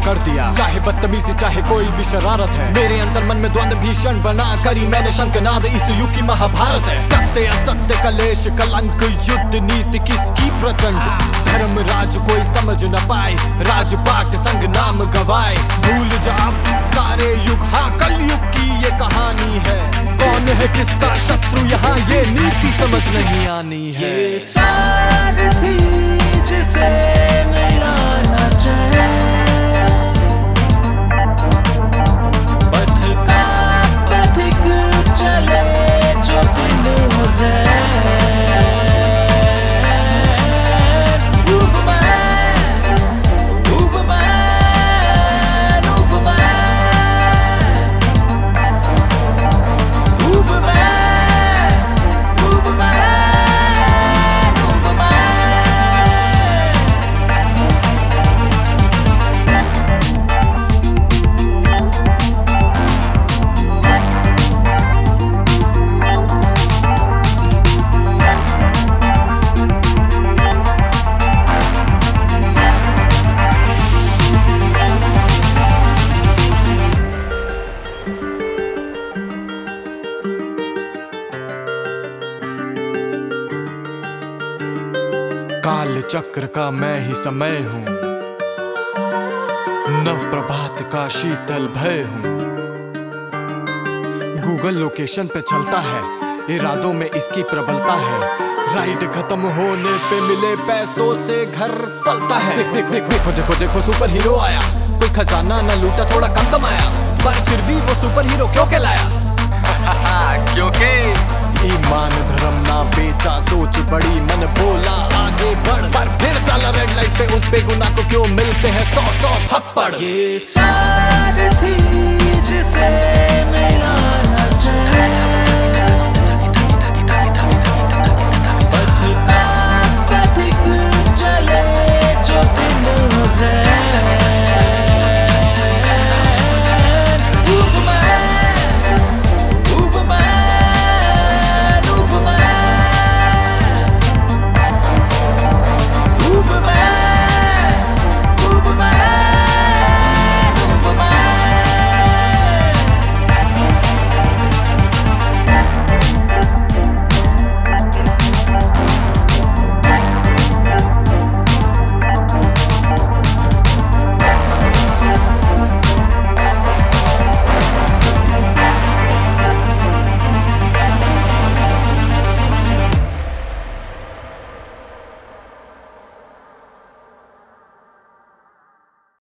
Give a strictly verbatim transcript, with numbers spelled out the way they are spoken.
कर दिया। चाहे बदतमीजी चाहे कोई भी शरारत है, मेरे अंतर मन में द्वंद भीषण बना करी मैंने शंखनाद। इस युग की महाभारत है, सत्य असत्य कलेश कलंक युद्ध नीति किसकी प्रचंड। धर्म राज कोई समझ न पाए, राजपाट संग नाम गवाए। भूल जा सारे युग, हाँ कल युग की ये कहानी है। कौन है किसका शत्रु यहाँ ये नीति समझ नहीं आनी है। ये सारथी जिसे मिलाना चाहे, पथ का पथिक चले जो दिन है। काल चक्र का मैं ही समय हूँ, नव प्रभात का शीतल भय हूँ। गूगल लोकेशन पे चलता है, इरादों में इसकी प्रबलता है। राइड खत्म होने पे मिले पैसों से घर पलता है। देख देख देख देखो देखो देखो सुपर हीरो आया, कोई खजाना न लूटा थोड़ा कम कमाया, पर फिर भी वो सुपर हीरो क्यों कहलाया? क्योंकि ईमान धर्म ना बेचा, सोच बड़ी मन बोला आगे बढ़। पर फिर साला रेड लाइट पे उस बेगुनाह को क्यों मिलते हैं सौ सौ थप्पड़। ये सारथी जिसे